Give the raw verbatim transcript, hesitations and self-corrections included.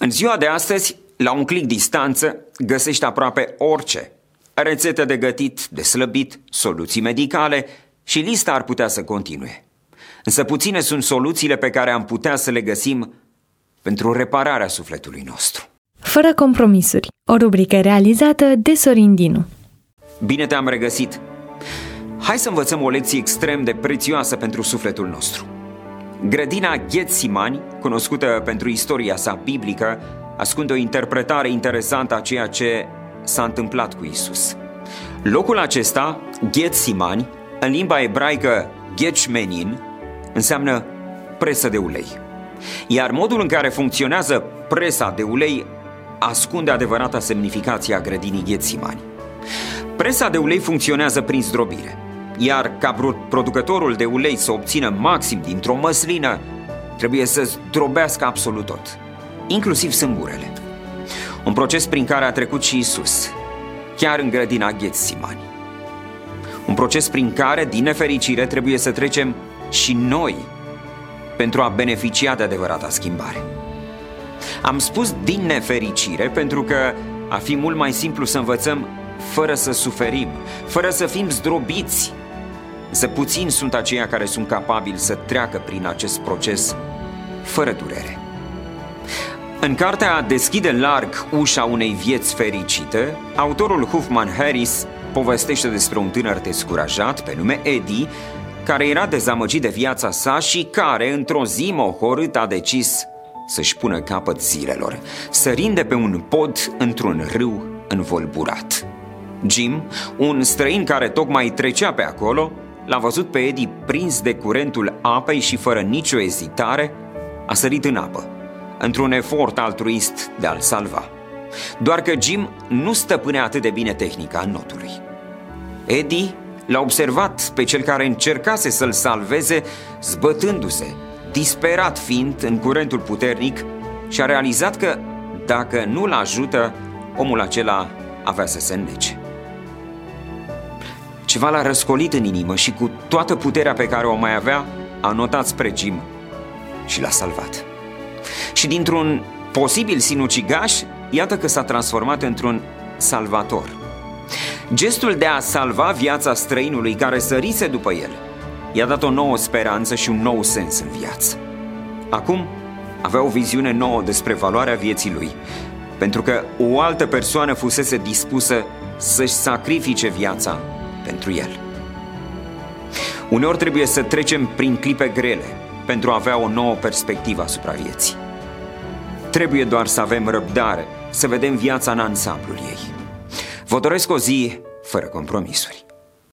În ziua de astăzi, la un clic distanță, găsești aproape orice. Rețete de gătit, de slăbit, soluții medicale și lista ar putea să continue. Însă puține sunt soluțiile pe care am putea să le găsim pentru repararea sufletului nostru. Fără compromisuri, o rubrică realizată de Sorin Dinu. Bine te-am regăsit! Hai să învățăm o lecție extrem de prețioasă pentru sufletul nostru. Grădina Ghetsimani, cunoscută pentru istoria sa biblică, ascunde o interpretare interesantă a ceea ce s-a întâmplat cu Isus. Locul acesta, Ghetsimani, în limba ebraică Ghetshmenin, înseamnă presă de ulei. Iar modul în care funcționează presa de ulei ascunde adevărata semnificație a grădinii Ghetsimani. Presa de ulei funcționează prin zdrobire, iar ca producătorul de ulei să obțină maxim dintr-o măslină, trebuie să zdrobească absolut tot, inclusiv sâmburele. Un proces prin care a trecut și Isus, chiar în grădina Ghetsimani. Un proces prin care, din nefericire, trebuie să trecem și noi pentru a beneficia de adevărata schimbare. Am spus din nefericire pentru că ar fi mult mai simplu să învățăm fără să suferim, fără să fim zdrobiți. Însă puțini sunt aceia care sunt capabili să treacă prin acest proces fără durere. În cartea Deschide larg ușa unei vieți fericite, autorul Huffman Harris povestește despre un tânăr descurajat pe nume Eddie, care era dezamăgit de viața sa și care, într-o zi mohorât, a decis să-și pună capăt zilelor, sărind de pe un pod într-un râu învolburat. Jim, un străin care tocmai trecea pe acolo, l-a văzut pe Eddie prins de curentul apei și fără nicio ezitare a sărit în apă, într-un efort altruist de a-l salva. Doar că Jim nu stăpânea atât de bine tehnica înotului. Eddie l-a observat pe cel care încercase să-l salveze zbătându-se, disperat fiind în curentul puternic, și a realizat că dacă nu-l ajută, omul acela avea să se înnece. Ceva l-a răscolit în inimă și cu toată puterea pe care o mai avea, a notat spre Jim și l-a salvat. Și dintr-un posibil sinucigaș, iată că s-a transformat într-un salvator. Gestul de a salva viața străinului care sărise după el i-a dat o nouă speranță și un nou sens în viață. Acum avea o viziune nouă despre valoarea vieții lui, pentru că o altă persoană fusese dispusă să-și sacrifice viața pentru el. Uneori trebuie să trecem prin clipe grele pentru a avea o nouă perspectivă asupra vieții. Trebuie doar să avem răbdare, să vedem viața în ansamblul ei. Vă doresc o zi fără compromisuri.